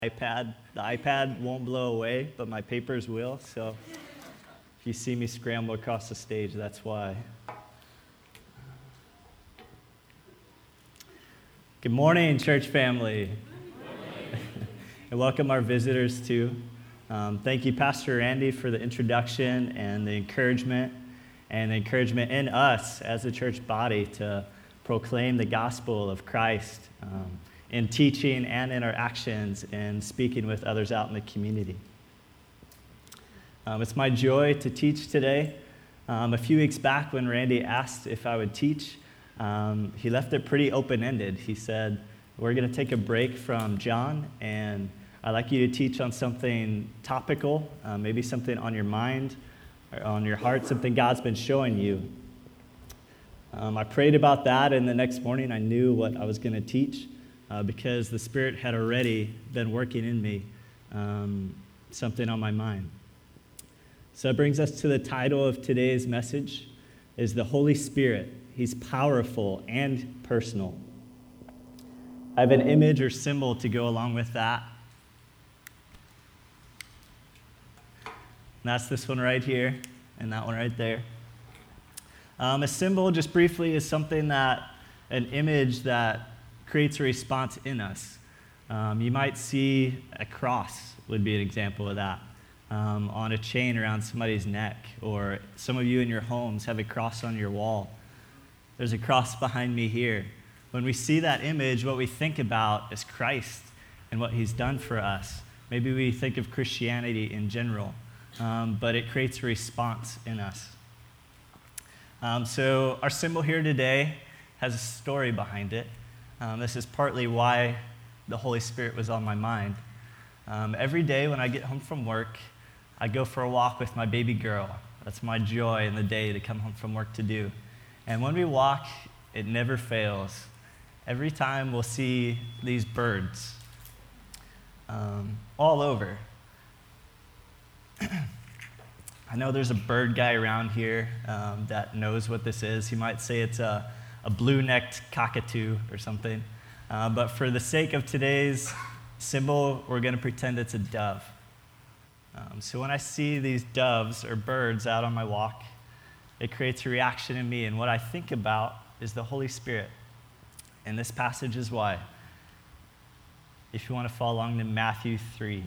iPad. The iPad won't blow away, but my papers will. So if you see me scramble across the stage, that's why. Good morning, church family. And welcome our visitors too. Thank you, Pastor Randy, for the introduction and the encouragement in us as a church body to proclaim the gospel of Christ in teaching and in our actions and speaking with others out in the community. It's my joy to teach today. A few weeks back when Randy asked if I would teach, he left it pretty open-ended. He said, we're going to take a break from John, and I'd like you to teach on something topical, maybe something on your mind, or on your heart, something God's been showing you. I prayed about that, and the next morning I knew what I was going to teach because the Spirit had already been working in me something on my mind. So that brings us to the title of today's message, is the Holy Spirit. He's powerful and personal. I have an image or symbol to go along with that. And that's this one right here and that one right there. A symbol, just briefly, is something an image that creates a response in us. You might see a cross would be an example of that on a chain around somebody's neck, or some of you in your homes have a cross on your wall. There's a cross behind me here. When we see that image, what we think about is Christ and what he's done for us. Maybe we think of Christianity in general, but it creates a response in us. So our symbol here today has a story behind it. This is partly why the Holy Spirit was on my mind. Every day when I get home from work, I go for a walk with my baby girl. That's my joy in the day to come home from work to do. And when we walk, it never fails. Every time we'll see these birds all over. I know there's a bird guy around here that knows what this is. He might say it's a blue-necked cockatoo or something. But for the sake of today's symbol, we're going to pretend it's a dove. So when I see these doves or birds out on my walk, it creates a reaction in me. And what I think about is the Holy Spirit. And this passage is why. If you want to follow along to Matthew 3.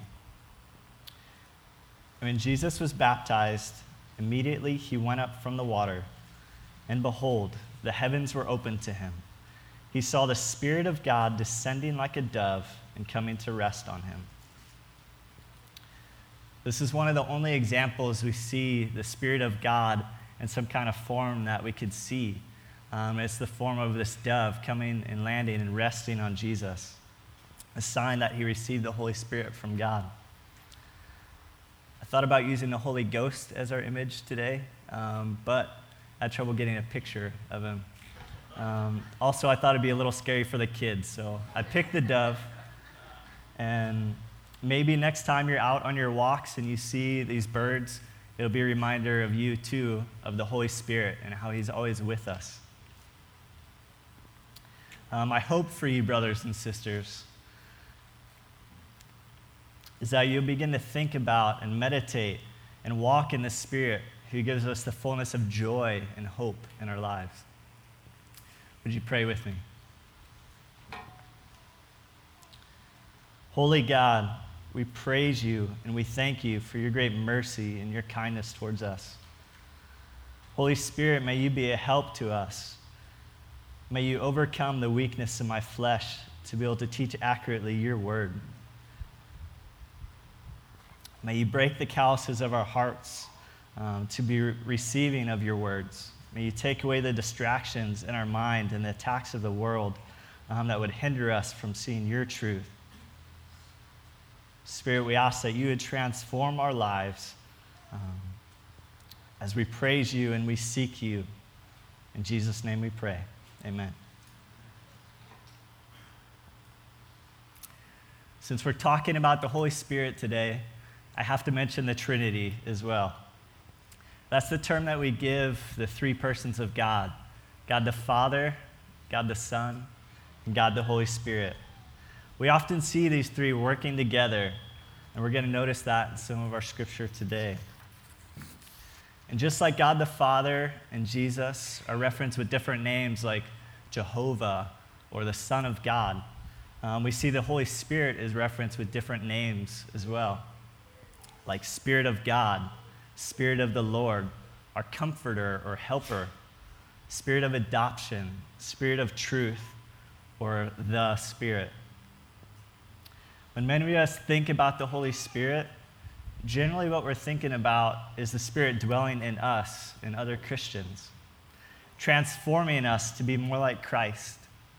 When Jesus was baptized, immediately he went up from the water, and behold, the heavens were opened to him. He saw the Spirit of God descending like a dove and coming to rest on him. This is one of the only examples we see the Spirit of God in some kind of form that we could see. It's the form of this dove coming and landing and resting on Jesus, a sign that he received the Holy Spirit from God. I thought about using the Holy Ghost as our image today, but I had trouble getting a picture of him. Also, I thought it'd be a little scary for the kids, so I picked the dove. And maybe next time you're out on your walks and you see these birds, it'll be a reminder of you too, of the Holy Spirit and how he's always with us. I hope for you, brothers and sisters, is that you'll begin to think about and meditate and walk in the Spirit who gives us the fullness of joy and hope in our lives. Would you pray with me? Holy God, we praise you and we thank you for your great mercy and your kindness towards us. Holy Spirit, may you be a help to us. May you overcome the weakness in my flesh to be able to teach accurately your word. May you break the calluses of our hearts to be receiving of your words. May you take away the distractions in our mind and the attacks of the world that would hinder us from seeing your truth. Spirit, we ask that you would transform our lives as we praise you and we seek you. In Jesus' name we pray. Amen. Since we're talking about the Holy Spirit today, I have to mention the Trinity as well. That's the term that we give the three persons of God. God the Father, God the Son, and God the Holy Spirit. We often see these three working together, and we're going to notice that in some of our scripture today. And just like God the Father and Jesus are referenced with different names like Jehovah or the Son of God, we see the Holy Spirit is referenced with different names as well, like Spirit of God, Spirit of the Lord, our Comforter or Helper, Spirit of Adoption, Spirit of Truth, or the Spirit. When many of us think about the Holy Spirit, generally what we're thinking about is the Spirit dwelling in us and other Christians, transforming us to be more like Christ.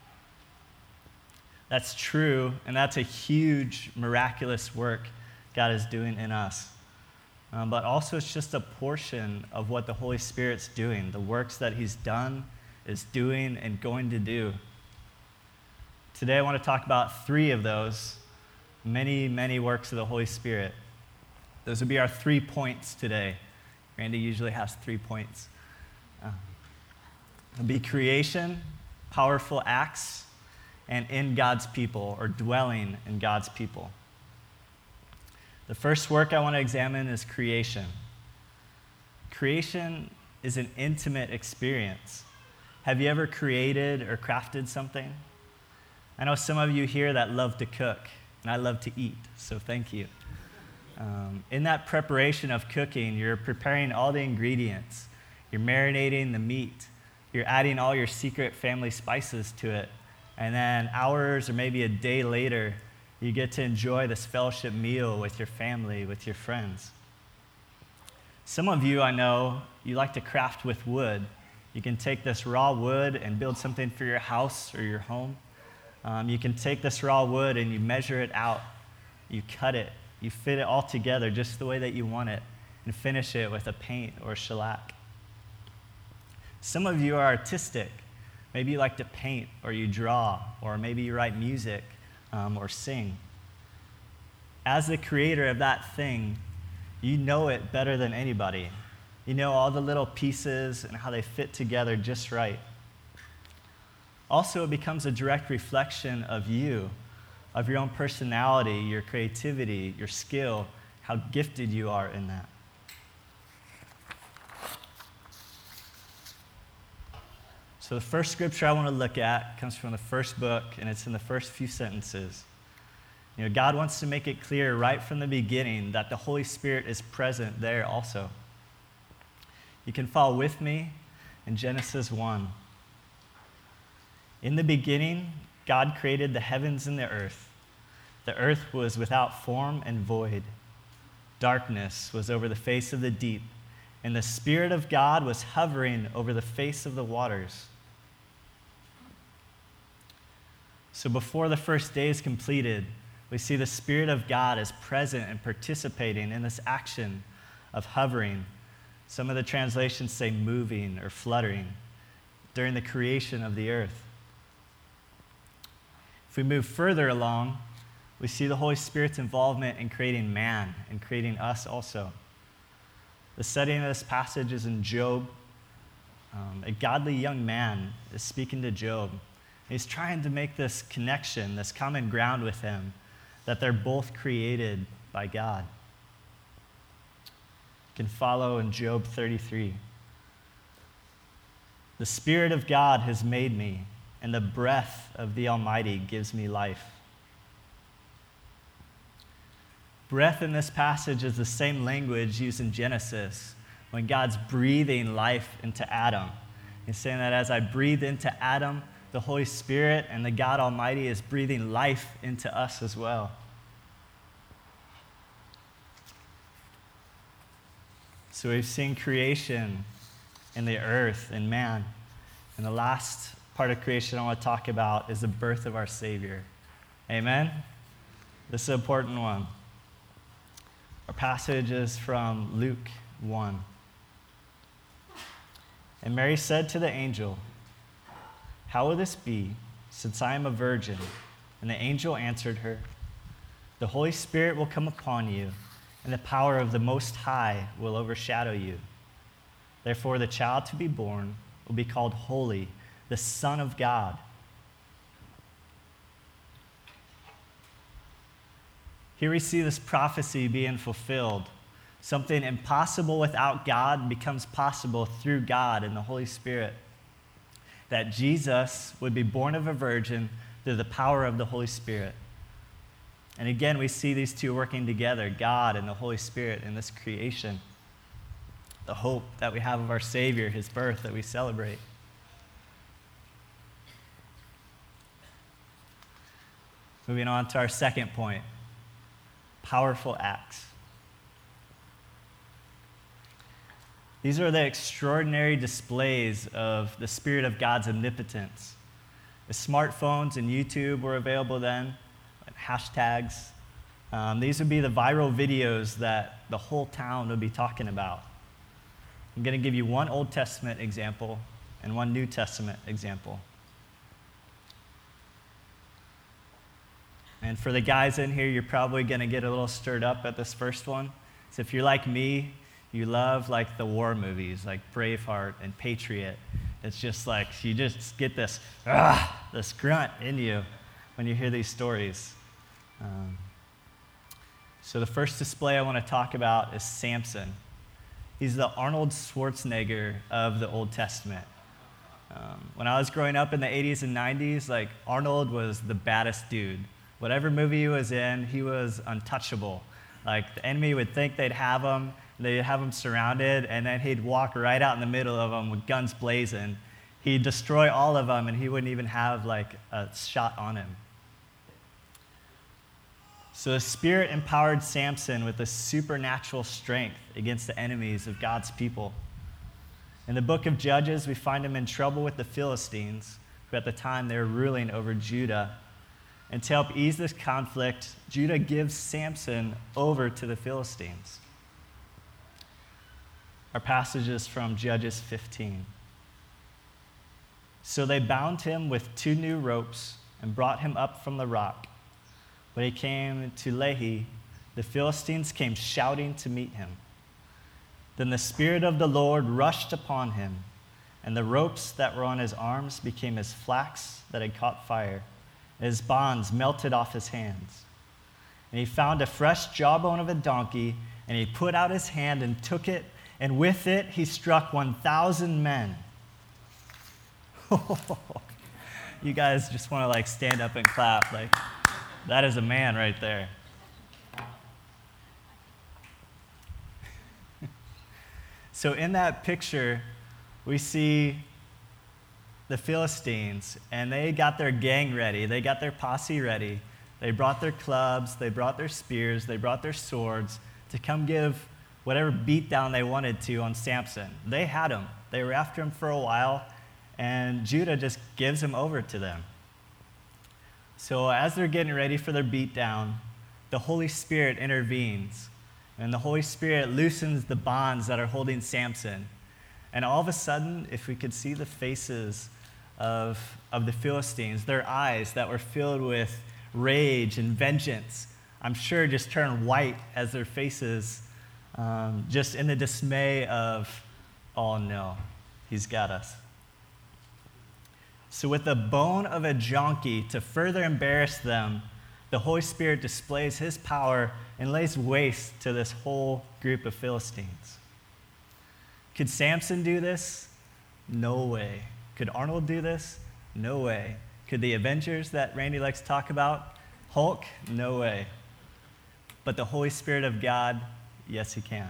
That's true, and that's a huge, miraculous work God is doing in us. But also it's just a portion of what the Holy Spirit's doing, the works that he's done, is doing, and going to do. Today I want to talk about three of those many, many works of the Holy Spirit. Those would be our 3 points today. Randy usually has 3 points. It'll be creation, powerful acts, and in God's people, or dwelling in God's people. The first work I want to examine is creation. Creation is an intimate experience. Have you ever created or crafted something? I know some of you here that love to cook, and I love to eat, so thank you. In that preparation of cooking, you're preparing all the ingredients. You're marinating the meat. You're adding all your secret family spices to it. And then hours or maybe a day later, you get to enjoy this fellowship meal with your family, with your friends. Some of you, I know, you like to craft with wood. You can take this raw wood and build something for your house or your home. You can take this raw wood and you measure it out. You cut it. You fit it all together just the way that you want it and finish it with a paint or shellac. Some of you are artistic. Maybe you like to paint or you draw, or maybe you write music or sing. As the creator of that thing, you know it better than anybody. You know all the little pieces and how they fit together just right. Also, it becomes a direct reflection of you, of your own personality, your creativity, your skill, how gifted you are in that. So the first scripture I want to look at comes from the first book, and it's in the first few sentences. God wants to make it clear right from the beginning that the Holy Spirit is present there also. You can follow with me in Genesis 1. In the beginning, God created the heavens and the earth. The earth was without form and void. Darkness was over the face of the deep, and the Spirit of God was hovering over the face of the waters. So before the first day is completed, we see the Spirit of God is present and participating in this action of hovering. Some of the translations say moving or fluttering during the creation of the earth. If we move further along, we see the Holy Spirit's involvement in creating man and creating us also. The setting of this passage is in Job. A godly young man is speaking to Job. He's trying to make this connection, this common ground with him, that they're both created by God. You can follow in Job 33. The Spirit of God has made me, and the breath of the Almighty gives me life. Breath in this passage is the same language used in Genesis when God's breathing life into Adam. He's saying that as I breathe into Adam, the Holy Spirit and the God Almighty is breathing life into us as well. So we've seen creation in the earth and man. And the last part of creation I want to talk about is the birth of our Savior. Amen? This is an important one. Our passage is from Luke 1. And Mary said to the angel, "How will this be, since I am a virgin?" And the angel answered her, "The Holy Spirit will come upon you, and the power of the Most High will overshadow you. Therefore, the child to be born will be called Holy, the Son of God. Here we see this prophecy being fulfilled. Something impossible without God becomes possible through God and the Holy Spirit. That Jesus would be born of a virgin through the power of the Holy Spirit. And again, we see these two working together, God and the Holy Spirit, in this creation. The hope that we have of our Savior, his birth that we celebrate. Moving on to our second point, powerful acts. These are the extraordinary displays of the Spirit of God's omnipotence. The smartphones and YouTube were available then, and hashtags. These would be the viral videos that the whole town would be talking about. I'm going to give you one Old Testament example and one New Testament example. And for the guys in here, you're probably going to get a little stirred up at this first one. So if you're like me, you love like the war movies, like Braveheart and Patriot. It's just like you just get this grunt in you when you hear these stories. So the first display I want to talk about is Samson. He's the Arnold Schwarzenegger of the Old Testament. When I was growing up in the 80s and 90s, like Arnold was the baddest dude. Whatever movie he was in, he was untouchable. Like the enemy would think they'd have him surrounded, and then he'd walk right out in the middle of them with guns blazing. He'd destroy all of them, and he wouldn't even have like a shot on him. So the Spirit empowered Samson with a supernatural strength against the enemies of God's people. In the book of Judges, we find him in trouble with the Philistines, who at the time they were ruling over Judah. And to help ease this conflict, Judah gives Samson over to the Philistines. Our passage is from Judges 15. So they bound him with 2 new ropes and brought him up from the rock. When he came to Lehi, the Philistines came shouting to meet him. Then the Spirit of the Lord rushed upon him, and the ropes that were on his arms became as flax that had caught fire. His bonds melted off his hands. And he found a fresh jawbone of a donkey, and he put out his hand and took it, and with it he struck 1,000 men. You guys just want to like stand up and clap. Like, that is a man right there. So in that picture, we see the Philistines, and they got their gang ready. They got their posse ready. They brought their clubs, they brought their spears, they brought their swords to come give whatever beatdown they wanted to on Samson. They had him. They were after him for a while, and Judah just gives him over to them. So as they're getting ready for their beatdown, the Holy Spirit intervenes, and the Holy Spirit loosens the bonds that are holding Samson. And all of a sudden, if we could see the faces of the Philistines, their eyes that were filled with rage and vengeance, I'm sure just turned white as their faces, just in the dismay of, oh no, he's got us. So with the bone of a donkey to further embarrass them, the Holy Spirit displays his power and lays waste to this whole group of Philistines. Could Samson do this? No way. Could Arnold do this? No way. Could the Avengers that Randy likes to talk about? Hulk? No way. But the Holy Spirit of God, yes, he can.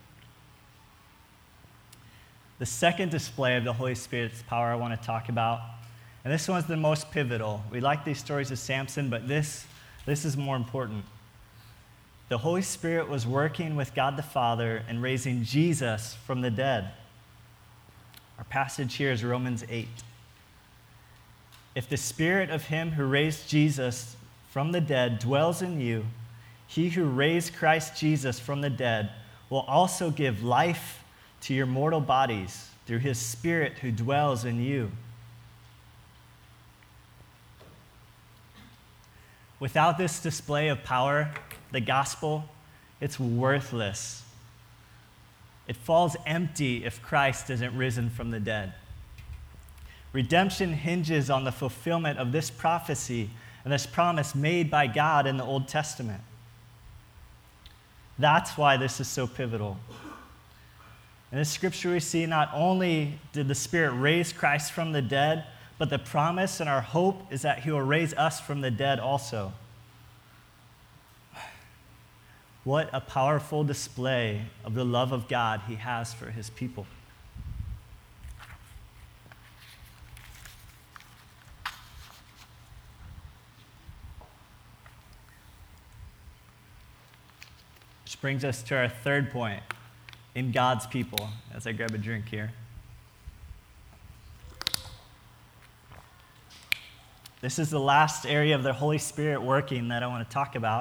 The second display of the Holy Spirit's power I want to talk about, and this one's the most pivotal. We like these stories of Samson, but this is more important. The Holy Spirit was working with God the Father and raising Jesus from the dead. Our passage here is Romans 8. If the Spirit of him who raised Jesus from the dead dwells in you, he who raised Christ Jesus from the dead will also give life to your mortal bodies through his Spirit who dwells in you. Without this display of power, the gospel, it's worthless. It falls empty if Christ isn't risen from the dead. Redemption hinges on the fulfillment of this prophecy and this promise made by God in the Old Testament. That's why this is so pivotal. In this scripture, we see not only did the Spirit raise Christ from the dead, but the promise and our hope is that he will raise us from the dead also. What a powerful display of the love of God he has for his people. Which brings us to our third point, in God's people, as I grab a drink here. This is the last area of the Holy Spirit working that I want to talk about.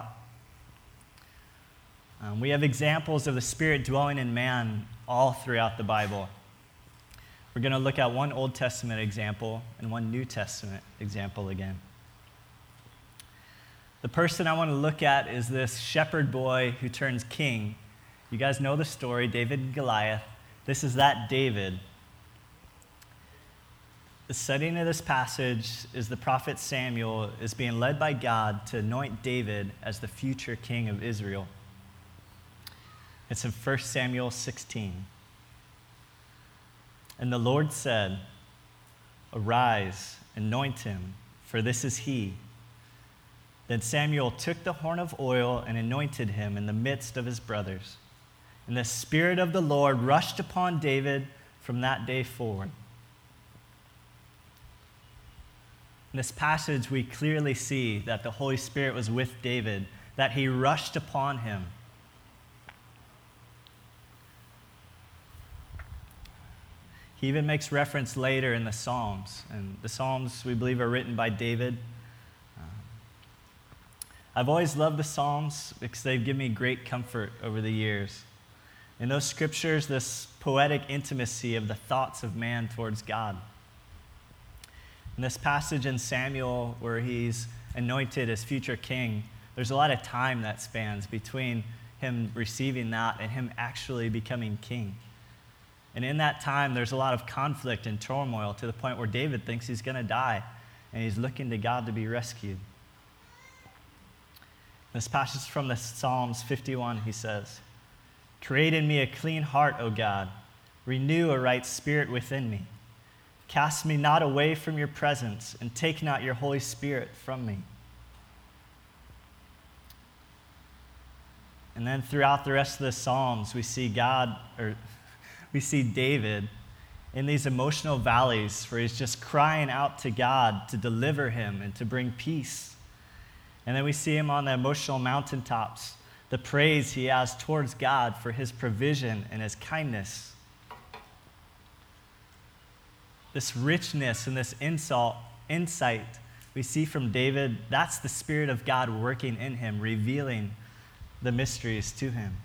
We have examples of the Spirit dwelling in man all throughout the Bible. We're going to look at one Old Testament example and one New Testament example again. The person I want to look at is this shepherd boy who turns king. You guys know the story, David and Goliath. This is that David. The setting of this passage is the prophet Samuel is being led by God to anoint David as the future king of Israel. It's in 1 Samuel 16. And the Lord said, "Arise, anoint him, for this is he." Then Samuel took the horn of oil and anointed him in the midst of his brothers. And the Spirit of the Lord rushed upon David from that day forward. In this passage, we clearly see that the Holy Spirit was with David, that he rushed upon him. He even makes reference later in the Psalms. And the Psalms, we believe, are written by David. I've always loved the Psalms because they've given me great comfort over the years. In those scriptures, this poetic intimacy of the thoughts of man towards God. In this passage in Samuel where he's anointed as future king, there's a lot of time that spans between him receiving that and him actually becoming king. And in that time, there's a lot of conflict and turmoil to the point where David thinks he's going to die, and he's looking to God to be rescued. This passage from the Psalms 51, he says, "Create in me a clean heart, O God. Renew a right spirit within me. Cast me not away from your presence, and take not your Holy Spirit from me." And then throughout the rest of the Psalms, we see David in these emotional valleys where he's just crying out to God to deliver him and to bring peace. And then we see him on the emotional mountaintops, the praise he has towards God for his provision and his kindness. This richness and this insight we see from David, that's the Spirit of God working in him, revealing the mysteries to him.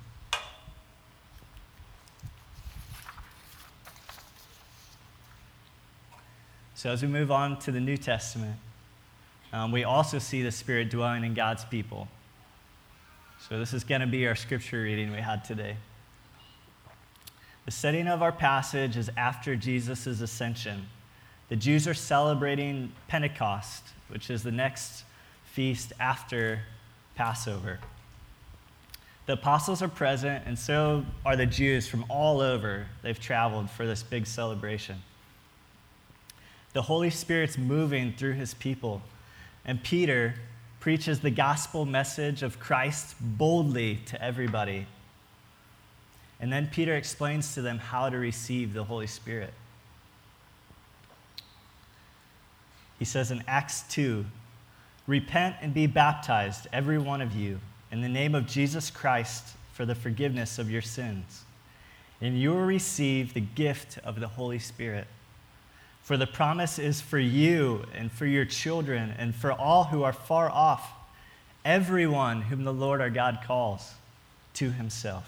So as we move on to the New Testament, we also see the Spirit dwelling in God's people. So this is going to be our scripture reading we had today. The setting of our passage is after Jesus' ascension. The Jews are celebrating Pentecost, which is the next feast after Passover. The apostles are present, and so are the Jews from all over. They've traveled for this big celebration. The Holy Spirit's moving through his people. And Peter preaches the gospel message of Christ boldly to everybody. And then Peter explains to them how to receive the Holy Spirit. He says in Acts 2, "Repent and be baptized, every one of you, in the name of Jesus Christ for the forgiveness of your sins. And you will receive the gift of the Holy Spirit. For the promise is for you and for your children and for all who are far off, everyone whom the Lord our God calls to himself."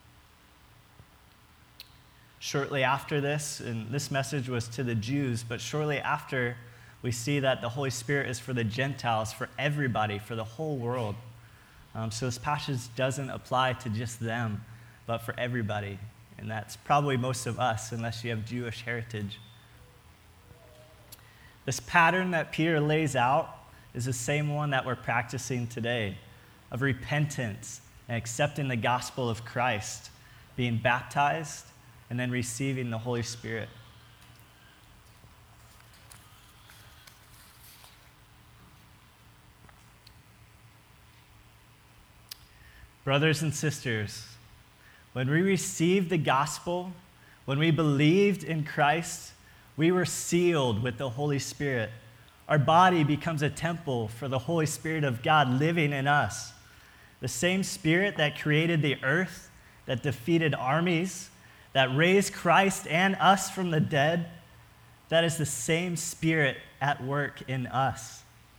Shortly after this, and this message was to the Jews, but shortly after, we see that the Holy Spirit is for the Gentiles, for everybody, for the whole world. So this passage doesn't apply to just them, but for everybody. And that's probably most of us, unless you have Jewish heritage. This pattern that Peter lays out is the same one that we're practicing today, of repentance, and accepting the gospel of Christ, being baptized, and then receiving the Holy Spirit. Brothers and sisters, when we received the gospel, when we believed in Christ, we were sealed with the Holy Spirit. Our body becomes a temple for the Holy Spirit of God living in us. The same Spirit that created the earth, that defeated armies, that raised Christ and us from the dead, that is the same Spirit at work in us.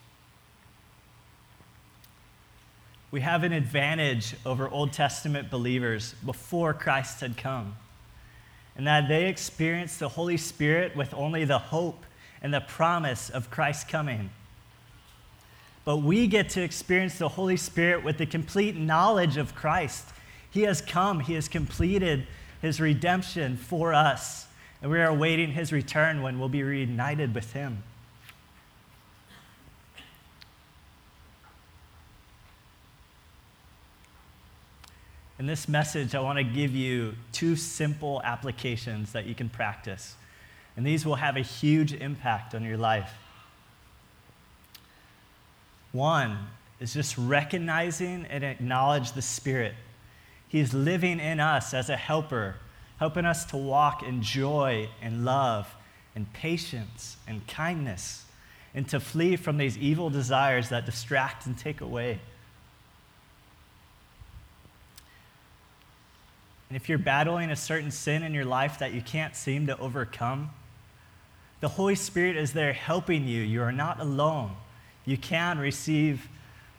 We have an advantage over Old Testament believers before Christ had come, and that they experienced the Holy Spirit with only the hope and the promise of Christ coming. But we get to experience the Holy Spirit with the complete knowledge of Christ. He has come, He has completed His redemption for us, and we are awaiting His return when we'll be reunited with Him. In this message, I want to give you 2 simple applications that you can practice, and these will have a huge impact on your life. One is just recognizing and acknowledge the Spirit. He's living in us as a helper, helping us to walk in joy and love and patience and kindness, and to flee from these evil desires that distract and take away. And if you're battling a certain sin in your life that you can't seem to overcome, the Holy Spirit is there helping you. You are not alone. You can receive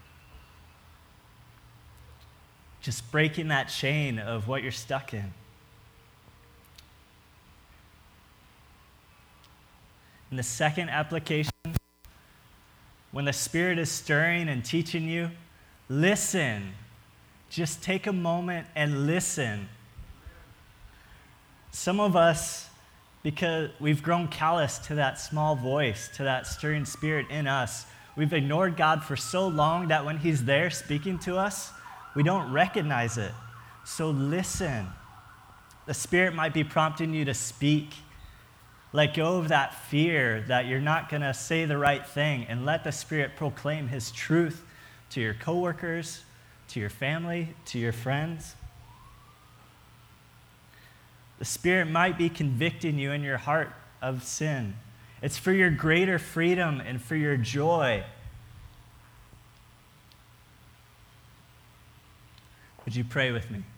just breaking that chain of what you're stuck in. And the second application, when the Spirit is stirring and teaching you, listen. Just take a moment and listen. Some of us, because we've grown callous to that small voice, to that stirring Spirit in us, we've ignored God for so long that when He's there speaking to us, we don't recognize it. So listen. The Spirit might be prompting you to speak. Let go of that fear that you're not going to say the right thing, and let the Spirit proclaim His truth to your coworkers, to your family, to your friends. The Spirit might be convicting you in your heart of sin. It's for your greater freedom and for your joy. Would you pray with me?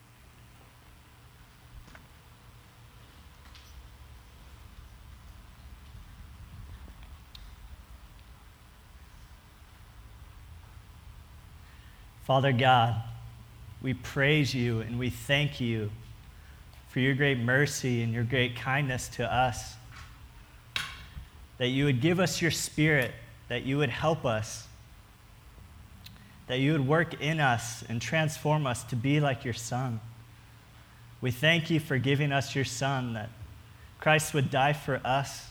Father God, we praise you and we thank you for your great mercy and your great kindness to us. That you would give us your Spirit, that you would help us, that you would work in us and transform us to be like your Son. We thank you for giving us your Son, that Christ would die for us.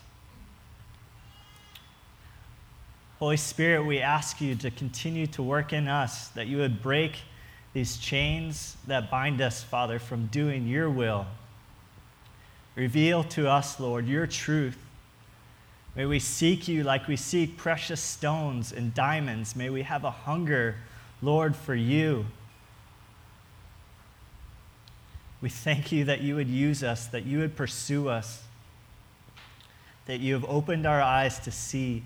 Holy Spirit, we ask you to continue to work in us, that you would break these chains that bind us, Father, from doing your will. Reveal to us, Lord, your truth. May we seek you like we seek precious stones and diamonds. May we have a hunger, Lord, for you. We thank you that you would use us, that you would pursue us, that you have opened our eyes to see.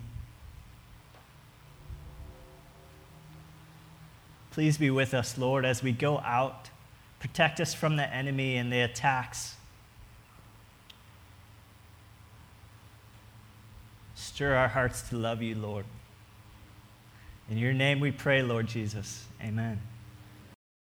Please be with us, Lord, as we go out. Protect us from the enemy and the attacks. Stir our hearts to love you, Lord. In your name we pray, Lord Jesus. Amen.